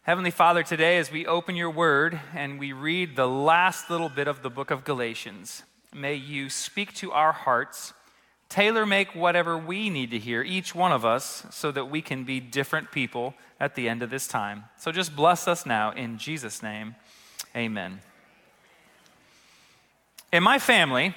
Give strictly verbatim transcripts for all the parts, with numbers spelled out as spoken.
Heavenly Father, today as we open your word and we read the last little bit of the book of Galatians, may you speak to our hearts, tailor-make whatever we need to hear, each one of us, so that we can be different people at the end of this time. So just bless us now in Jesus' name, amen. In my family,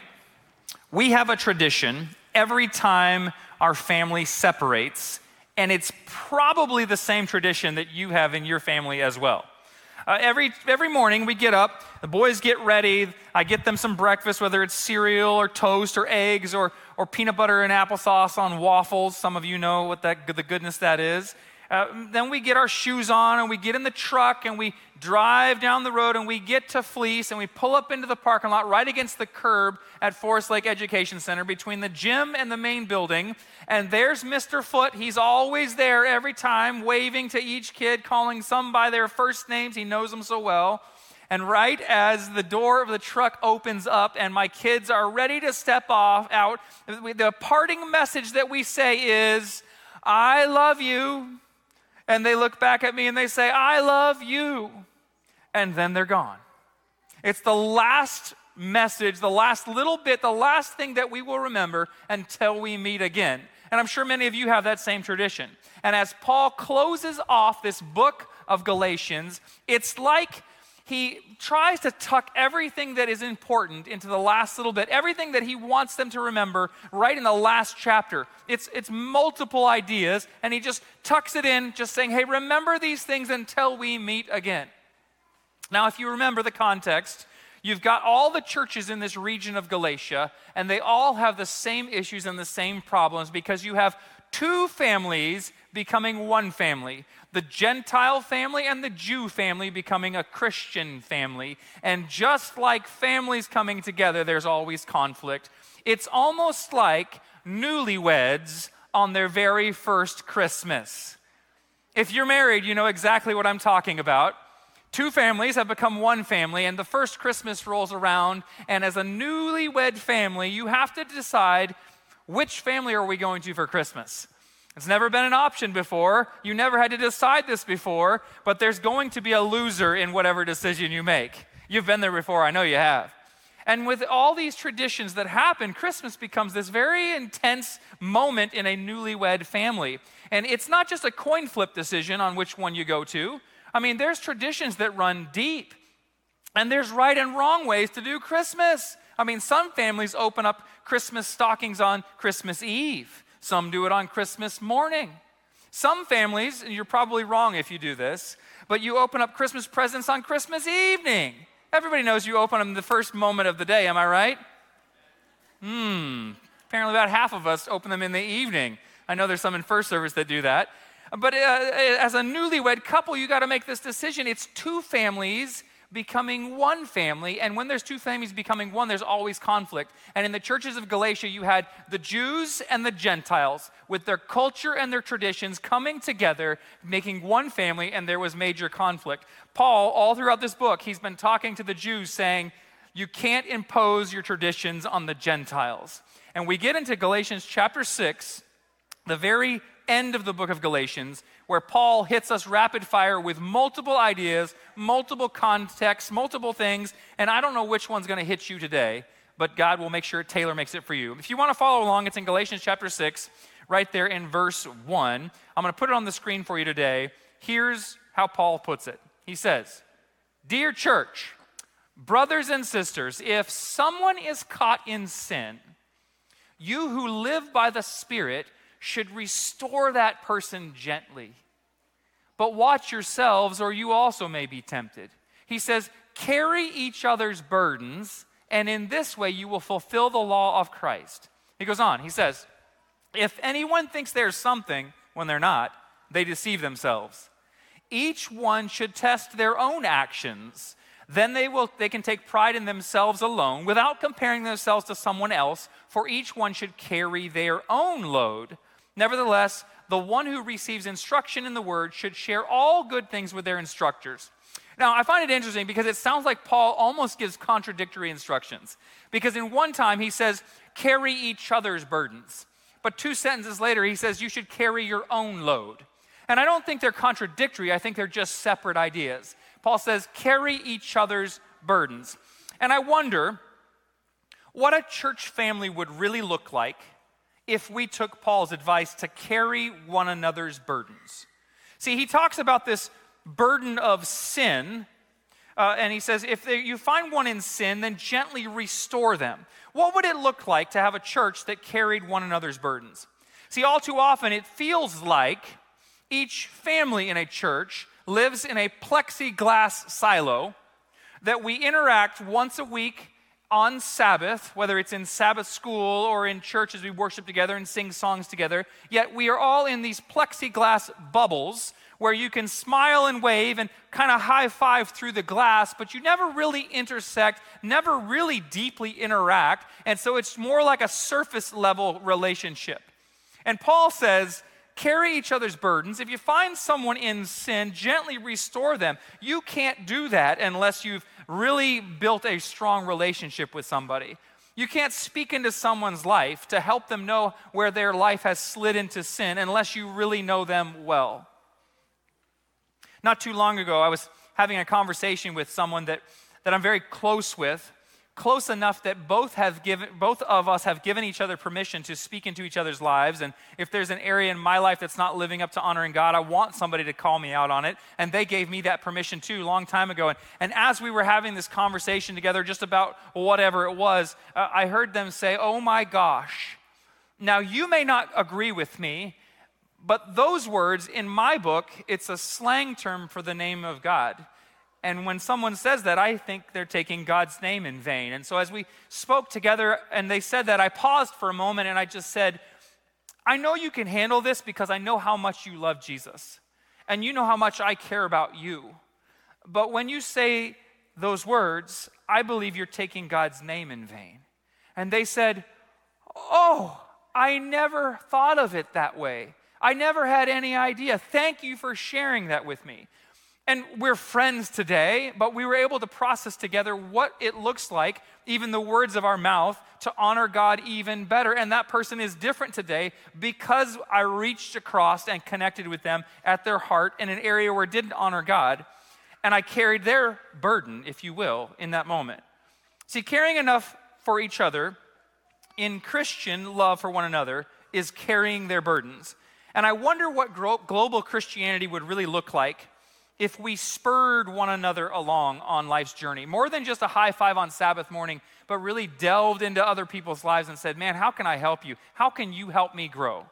we have a tradition every time our family separates, and it's probably the same tradition that you have in your family as well. Uh, every every morning we get up, the boys get ready, I get them some breakfast, whether it's cereal or toast or eggs or, or peanut butter and applesauce on waffles. Some of you know what that the goodness that is. Uh, then we get our shoes on and we get in the truck and we drive down the road and we get to Fleece and we pull up into the parking lot right against the curb at Forest Lake Education Center between the gym and the main building. And there's Mister Foot. He's always there every time, waving to each kid, calling some by their first names. He knows them so well. And right as the door of the truck opens up and my kids are ready to step off out, the parting message that we say is, "I love you." And they look back at me and they say, "I love you." And then they're gone. It's the last message, the last little bit, the last thing that we will remember until we meet again. And I'm sure many of you have that same tradition. And as Paul closes off this book of Galatians, it's like he tries to tuck everything that is important into the last little bit, everything that he wants them to remember right in the last chapter. It's, it's multiple ideas, and he just tucks it in, just saying, hey, remember these things until we meet again. Now, if you remember the context, you've got all the churches in this region of Galatia, and they all have the same issues and the same problems because you have two families becoming one family. The Gentile family and the Jew family becoming a Christian family. And just like families coming together, there's always conflict. It's almost like newlyweds on their very first Christmas. If you're married, you know exactly what I'm talking about. Two families have become one family, and the first Christmas rolls around, and as a newlywed family, you have to decide which family are we going to for Christmas. It's never been an option before. You never had to decide this before, but there's going to be a loser in whatever decision you make. You've been there before, I know you have. And with all these traditions that happen, Christmas becomes this very intense moment in a newlywed family. And it's not just a coin flip decision on which one you go to. I mean, there's traditions that run deep, and there's right and wrong ways to do Christmas. I mean, some families open up Christmas stockings on Christmas Eve. Some do it on Christmas morning. Some families, and you're probably wrong if you do this, but you open up Christmas presents on Christmas evening. Everybody knows you open them the first moment of the day, am I right? Hmm, apparently about half of us open them in the evening. I know there's some in first service that do that. But uh, as a newlywed couple, you got to make this decision. It's two families becoming one family, and when there's two families becoming one, there's always conflict. And in the churches of Galatia, you had the Jews and the Gentiles with their culture and their traditions coming together, making one family, and there was major conflict. Paul, all throughout this book, he's been talking to the Jews saying, you can't impose your traditions on the Gentiles. And we get into Galatians chapter six, the very end of the book of Galatians, where Paul hits us rapid fire with multiple ideas, multiple contexts, multiple things, and I don't know which one's going to hit you today, but God will make sure Taylor makes it for you. If you want to follow along, it's in Galatians chapter six, right there in verse one. I'm going to put it on the screen for you today. Here's how Paul puts it. He says, "Dear church, brothers and sisters, if someone is caught in sin, you who live by the Spirit should restore that person gently. But watch yourselves, or you also may be tempted." He says, carry each other's burdens, and in this way you will fulfill the law of Christ. He goes on, he says, if anyone thinks there's something when they're not, they deceive themselves. Each one should test their own actions. Then they will they can take pride in themselves alone without comparing themselves to someone else, for each one should carry their own load. Nevertheless, the one who receives instruction in the word should share all good things with their instructors. Now, I find it interesting because it sounds like Paul almost gives contradictory instructions. Because in one time he says, carry each other's burdens. But two sentences later he says, you should carry your own load. And I don't think they're contradictory. I think they're just separate ideas. Paul says, carry each other's burdens. And I wonder what a church family would really look like if we took Paul's advice to carry one another's burdens. See, he talks about this burden of sin, uh, and he says, if they, you find one in sin, then gently restore them. What would it look like to have a church that carried one another's burdens? See, all too often it feels like each family in a church lives in a plexiglass silo that we interact once a week on Sabbath, whether it's in Sabbath school or in church as we worship together and sing songs together, yet we are all in these plexiglass bubbles where you can smile and wave and kind of high-five through the glass, but you never really intersect, never really deeply interact, and so it's more like a surface-level relationship. And Paul says, carry each other's burdens. If you find someone in sin, gently restore them. You can't do that unless you've really built a strong relationship with somebody. You can't speak into someone's life to help them know where their life has slid into sin unless you really know them well. Not too long ago, I was having a conversation with someone that, that I'm very close with, close enough that both have given, both of us have given each other permission to speak into each other's lives. And if there's an area in my life that's not living up to honoring God, I want somebody to call me out on it. And they gave me that permission too, a long time ago. And, and as we were having this conversation together, just about whatever it was, uh, I heard them say, "Oh my gosh, now you may not agree with me, but those words in my book, it's a slang term for the name of God. And when someone says that, I think they're taking God's name in vain." And so as we spoke together and they said that, I paused for a moment and I just said, I know you can handle this because I know how much you love Jesus. And you know how much I care about you. But when you say those words, I believe you're taking God's name in vain. And they said, "Oh, I never thought of it that way. I never had any idea. Thank you for sharing that with me." And we're friends today, but we were able to process together what it looks like, even the words of our mouth, to honor God even better. And that person is different today because I reached across and connected with them at their heart in an area where it didn't honor God. And I carried their burden, if you will, in that moment. See, caring enough for each other in Christian love for one another is carrying their burdens. And I wonder what gro- global Christianity would really look like if we spurred one another along on life's journey, more than just a high five on Sabbath morning, but really delved into other people's lives and said, "Man, how can I help you? How can you help me grow?"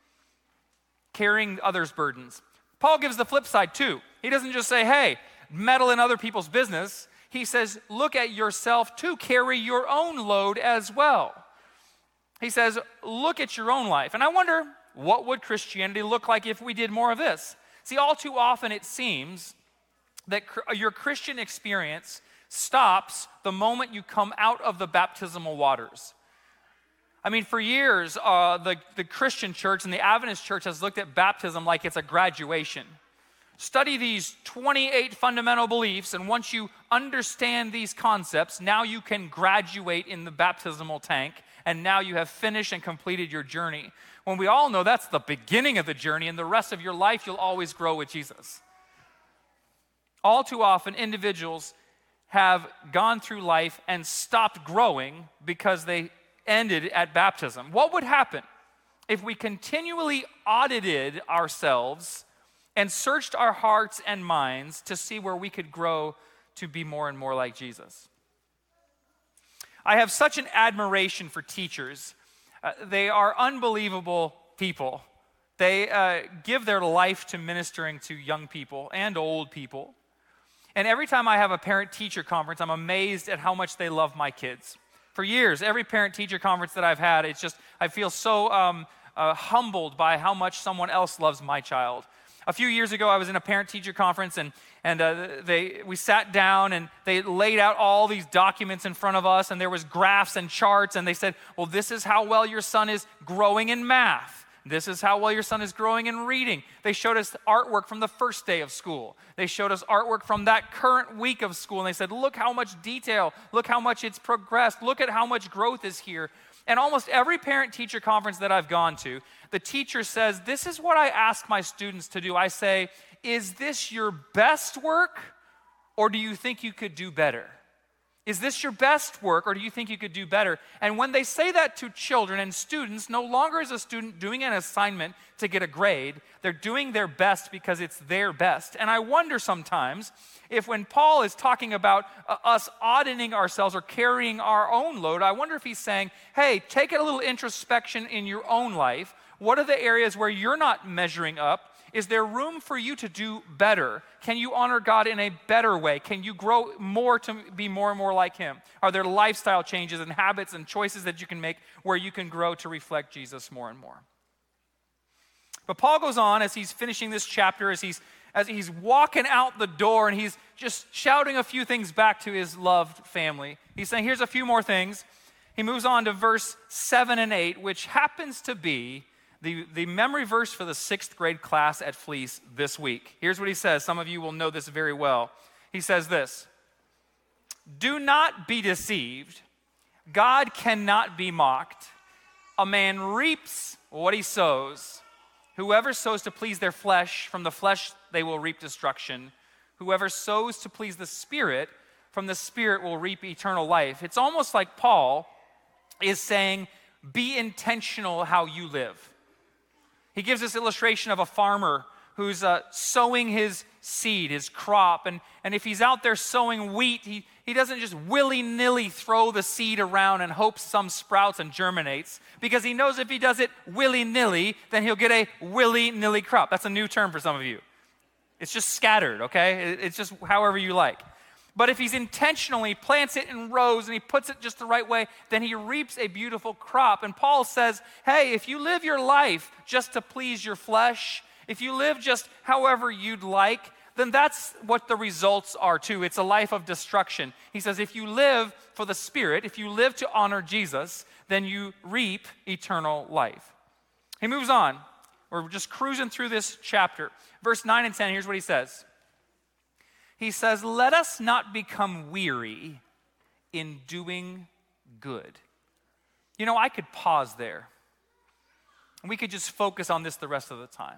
Carrying others' burdens. Paul gives the flip side too. He doesn't just say, "Hey, meddle in other people's business." He says, look at yourself too. Carry your own load as well. He says, look at your own life. And I wonder, what would Christianity look like if we did more of this? See, all too often it seems that your Christian experience stops the moment you come out of the baptismal waters. I mean, for years, uh, the, the Christian church and the Adventist church has looked at baptism like it's a graduation. Study these twenty-eight fundamental beliefs, and once you understand these concepts, now you can graduate in the baptismal tank, and now you have finished and completed your journey. When we all know that's the beginning of the journey, and the rest of your life you'll always grow with Jesus. All too often, individuals have gone through life and stopped growing because they ended at baptism. What would happen if we continually audited ourselves and searched our hearts and minds to see where we could grow to be more and more like Jesus? I have such an admiration for teachers. Uh, they are unbelievable people. They uh, give their life to ministering to young people and old people. And every time I have a parent-teacher conference, I'm amazed at how much they love my kids. For years, every parent-teacher conference that I've had, it's just, I feel so um, uh, humbled by how much someone else loves my child. A few years ago, I was in a parent-teacher conference, and and uh, they we sat down, and they laid out all these documents in front of us, and there was graphs and charts, and they said, well, this is how well your son is growing in math. This is how well your son is growing in reading. They showed us artwork from the first day of school. They showed us artwork from that current week of school, and they said, look how much detail, look how much it's progressed, look at how much growth is here. And almost every parent-teacher conference that I've gone to, the teacher says, this is what I ask my students to do. I say, is this your best work, or do you think you could do better? Is this your best work, or do you think you could do better? And when they say that to children and students, no longer is a student doing an assignment to get a grade. They're doing their best because it's their best. And I wonder sometimes if when Paul is talking about uh, us auditing ourselves or carrying our own load, I wonder if he's saying, hey, take a little introspection in your own life. What are the areas where you're not measuring up? Is there room for you to do better? Can you honor God in a better way? Can you grow more to be more and more like Him? Are there lifestyle changes and habits and choices that you can make where you can grow to reflect Jesus more and more? But Paul goes on as he's finishing this chapter, as he's, as he's walking out the door, and he's just shouting a few things back to his loved family. He's saying, here's a few more things. He moves on to verse seven and eight, which happens to be The, the memory verse for the sixth grade class at Fleece this week. Here's what he says. Some of you will know this very well. He says this: do not be deceived. God cannot be mocked. A man reaps what he sows. Whoever sows to please their flesh, from the flesh they will reap destruction. Whoever sows to please the Spirit, from the Spirit will reap eternal life. It's almost like Paul is saying, be intentional how you live. He gives this illustration of a farmer who's uh, sowing his seed, his crop. And, and if he's out there sowing wheat, he, he doesn't just willy-nilly throw the seed around and hope some sprouts and germinates, because he knows if he does it willy-nilly, then he'll get a willy-nilly crop. That's a new term for some of you. It's just scattered, okay? It, it's just however you like. But if he's intentionally plants it in rows and he puts it just the right way, then he reaps a beautiful crop. And Paul says, hey, if you live your life just to please your flesh, if you live just however you'd like, then that's what the results are too. It's a life of destruction. He says, if you live for the Spirit, if you live to honor Jesus, then you reap eternal life. He moves on. We're just cruising through this chapter. Verse nine and ten, here's what he says. He says, let us not become weary in doing good. You know, I could pause there. And we could just focus on this the rest of the time.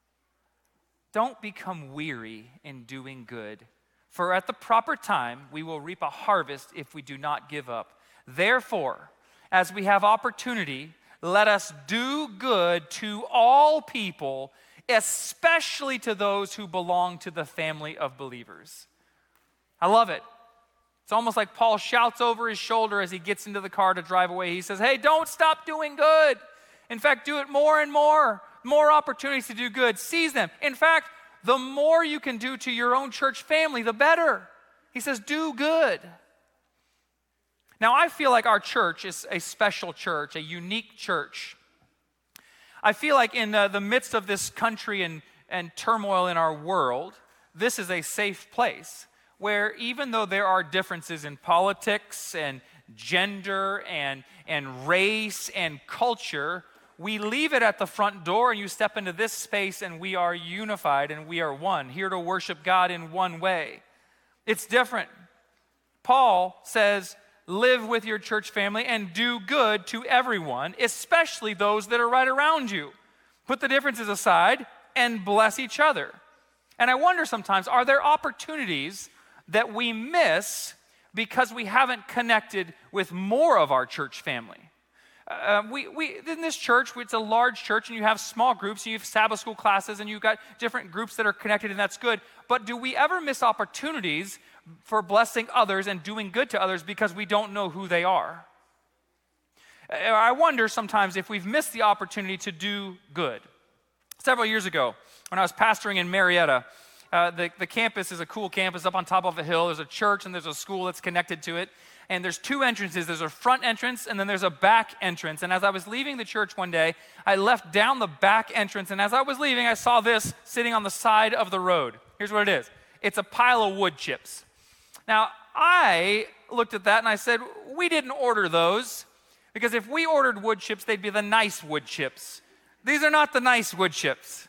Don't become weary in doing good, for at the proper time we will reap a harvest if we do not give up. Therefore, as we have opportunity, let us do good to all people, especially to those who belong to the family of believers. I love it. It's almost like Paul shouts over his shoulder as he gets into the car to drive away. He says, hey, don't stop doing good. In fact, do it more and more. More opportunities to do good. Seize them. In fact, the more you can do to your own church family, the better. He says, do good. Now, I feel like our church is a special church, a unique church. I feel like in uh, the midst of this country and, and turmoil in our world, this is a safe place where even though there are differences in politics and gender and, and race and culture, we leave it at the front door and you step into this space and we are unified and we are one, here to worship God in one way. It's different. Paul says, live with your church family and do good to everyone, especially those that are right around you. Put the differences aside and bless each other. And I wonder sometimes, are there opportunities that we miss because we haven't connected with more of our church family? Uh, we, we in this church, it's a large church, and you have small groups, and you have Sabbath school classes, and you've got different groups that are connected, and that's good. But do we ever miss opportunities for blessing others and doing good to others because we don't know who they are? I wonder sometimes if we've missed the opportunity to do good. Several years ago, when I was pastoring in Marietta, uh, the, the campus is a cool campus up on top of a hill. There's a church and there's a school that's connected to it. And there's two entrances. There's a front entrance and then there's a back entrance. And as I was leaving the church one day, I left down the back entrance. And as I was leaving, I saw this sitting on the side of the road. Here's what it is. It's a pile of wood chips. Now, I looked at that and I said, we didn't order those, because if we ordered wood chips, they'd be the nice wood chips. These are not the nice wood chips.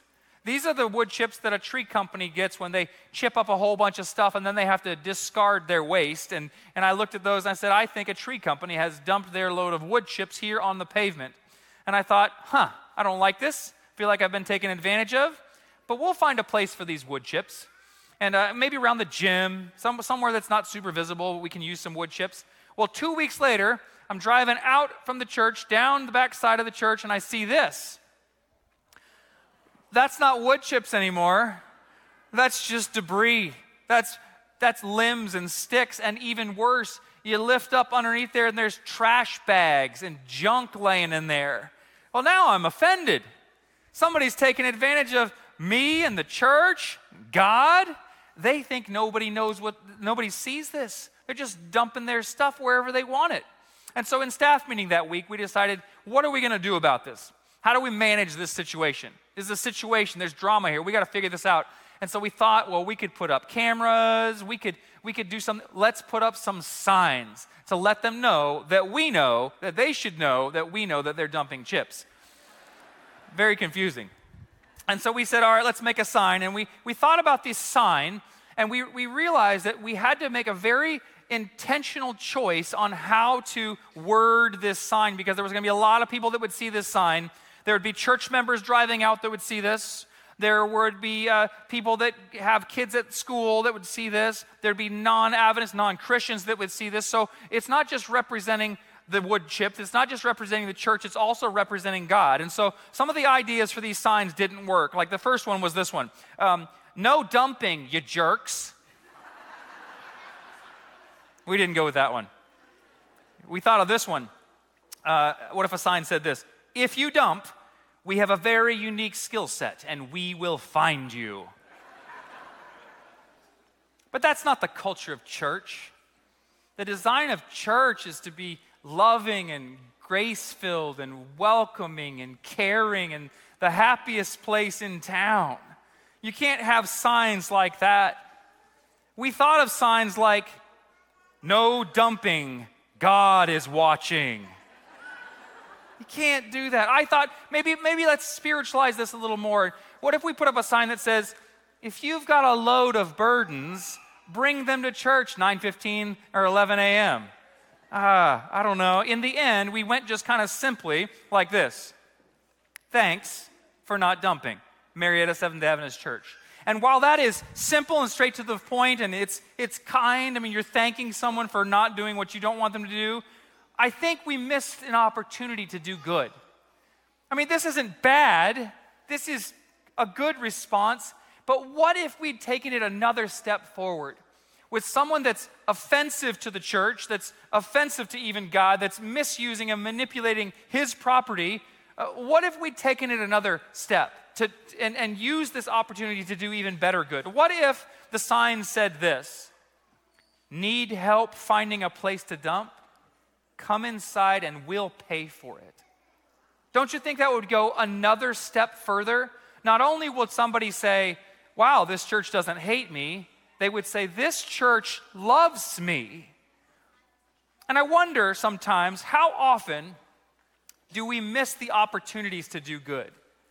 These are the wood chips that a tree company gets when they chip up a whole bunch of stuff and then they have to discard their waste. And, and I looked at those and I said, I think a tree company has dumped their load of wood chips here on the pavement. And I thought, huh, I don't like this. Feel like I've been taken advantage of. But we'll find a place for these wood chips. And uh, maybe around the gym, some, somewhere that's not super visible, we can use some wood chips. Well, two weeks later, I'm driving out from the church, down the back side of the church, and I see this. That's not wood chips anymore. That's just debris. That's, that's limbs and sticks, and even worse, you lift up underneath there and there's trash bags and junk laying in there. Well, now I'm offended. Somebody's taking advantage of me and the church, God. They think nobody knows what, nobody sees this. They're just dumping their stuff wherever they want it. And so in staff meeting that week, we decided, what are we going to do about this? How do we manage this situation? This is a situation, there's drama here, we got to figure this out. And so we thought, well, we could put up cameras, we could we could do some, let's put up some signs to let them know that we know, that they should know that we know that they're dumping chips. Very confusing. And so we said, all right, let's make a sign. And we, we thought about this sign, and we, we realized that we had to make a very intentional choice on how to word this sign, because there was going to be a lot of people that would see this sign. There would be church members driving out that would see this. There would be uh, people that have kids at school that would see this. There'd be non-Adventists, non-Christians that would see this. So it's not just representing the wood chips. It's not just representing the church. It's also representing God. And so some of the ideas for these signs didn't work. Like the first one was this one. Um, no dumping, you jerks. We didn't go with that one. We thought of this one. Uh, what if a sign said this? If you dump, we have a very unique skill set, and we will find you. But that's not the culture of church. The design of church is to be loving and grace-filled and welcoming and caring and the happiest place in town. You can't have signs like that. We thought of signs like, no dumping, God is watching. You can't do that. I thought maybe maybe let's spiritualize this a little more. What if we put up a sign that says, if you've got a load of burdens, bring them to church nine fifteen or eleven a.m. Ah, I don't know. In the end, we went just kind of simply like this. Thanks for not dumping. Marietta Seventh-day Adventist Church. And while that is simple and straight to the point, and it's it's kind, I mean, you're thanking someone for not doing what you don't want them to do, I think we missed an opportunity to do good. I mean, this isn't bad. This is a good response. But what if we'd taken it another step forward with someone that's offensive to the church, that's offensive to even God, that's misusing and manipulating his property? Uh, what if we'd taken it another step to and, and used this opportunity to do even better good? What if the sign said this? Need help finding a place to dump? Come inside and we'll pay for it. Don't you think that would go another step further? Not only would somebody say, wow, this church doesn't hate me, they would say, this church loves me. And I wonder sometimes, how often do we miss the opportunities to do good?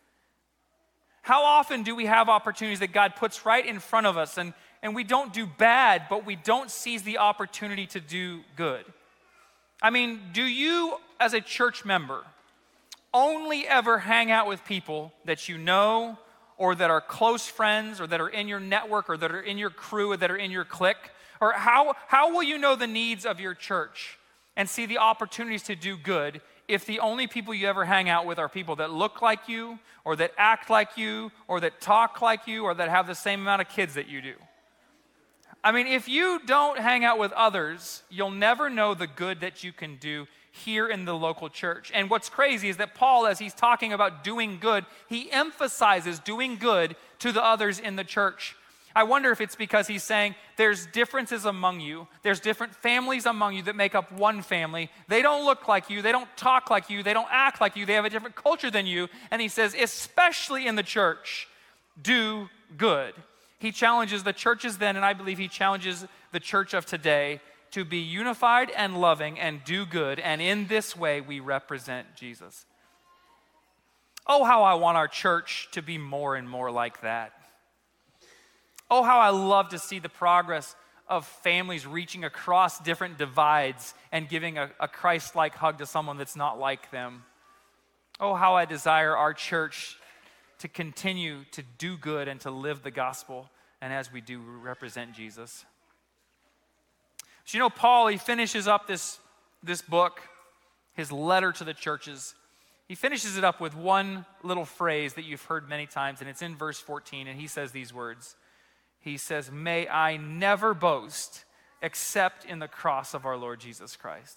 How often do we have opportunities that God puts right in front of us, and, and we don't do bad, but we don't seize the opportunity to do good? I mean, do you, as a church member, only ever hang out with people that you know, or that are close friends, or that are in your network, or that are in your crew, or that are in your clique? Or how, how will you know the needs of your church and see the opportunities to do good if the only people you ever hang out with are people that look like you, or that act like you, or that talk like you, or that have the same amount of kids that you do? I mean, if you don't hang out with others, you'll never know the good that you can do here in the local church. And what's crazy is that Paul, as he's talking about doing good, he emphasizes doing good to the others in the church. I wonder if it's because he's saying there's differences among you. There's different families among you that make up one family. They don't look like you. They don't talk like you. They don't act like you. They have a different culture than you. And he says, especially in the church, do good. He challenges the churches then, and I believe he challenges the church of today to be unified and loving and do good. And in this way, we represent Jesus. Oh, how I want our church to be more and more like that. Oh, how I love to see the progress of families reaching across different divides and giving a, a Christ-like hug to someone that's not like them. Oh, how I desire our church to continue to do good and to live the gospel, and as we do, represent Jesus. So you know, Paul, he finishes up this, this book, his letter to the churches. He finishes it up with one little phrase that you've heard many times, and it's in verse fourteen, and he says these words. He says, "May I never boast except in the cross of our Lord Jesus Christ."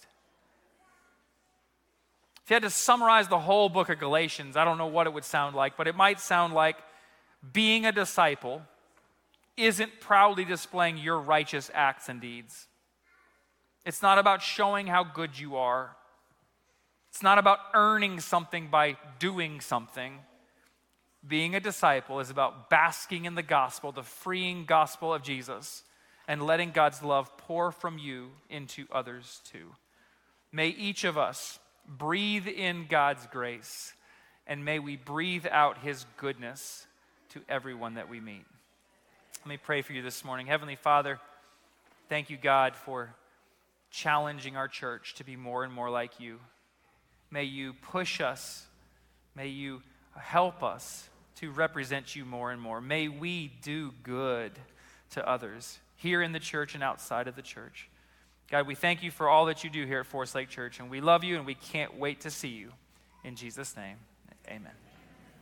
If you had to summarize the whole book of Galatians, I don't know what it would sound like, but it might sound like being a disciple isn't proudly displaying your righteous acts and deeds. It's not about showing how good you are. It's not about earning something by doing something. Being a disciple is about basking in the gospel, the freeing gospel of Jesus, and letting God's love pour from you into others too. May each of us breathe in God's grace, and may we breathe out his goodness to everyone that we meet. Let me pray for you this morning. Heavenly Father, thank you, God, for challenging our church to be more and more like you. May you push us. May you help us to represent you more and more. May we do good to others here in the church and outside of the church. God, we thank you for all that you do here at Forest Lake Church, and we love you, and we can't wait to see you. In Jesus' name, amen.